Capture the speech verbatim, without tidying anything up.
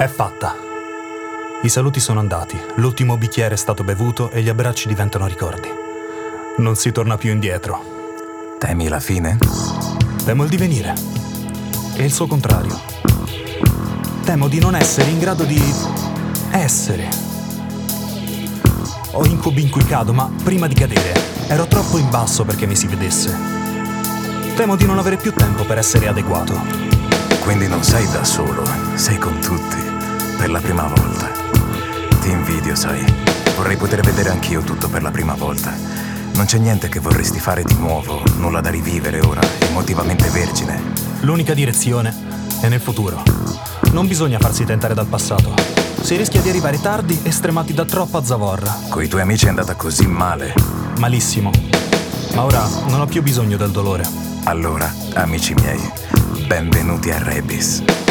È fatta. I saluti sono andati, l'ultimo bicchiere è stato bevuto e gli abbracci diventano ricordi. Non si torna più indietro. Temi la fine? Temo il divenire. E il suo contrario. Temo di non essere in grado di essere. Ho incubi in cui cado, ma prima di cadere ero troppo in basso perché mi si vedesse. Temo di non avere più tempo per essere adeguato. Quindi non sei da solo, sei con tutti, per la prima volta. Ti invidio, sai. Vorrei poter vedere anch'io tutto per la prima volta. Non c'è niente che vorresti fare di nuovo, nulla da rivivere ora, emotivamente vergine. L'unica direzione è nel futuro. Non bisogna farsi tentare dal passato. Si rischia di arrivare tardi e stremati da troppa zavorra. Coi tuoi amici è andata così male. Malissimo. Ma ora non ho più bisogno del dolore. Allora, amici miei, benvenuti a Rebis.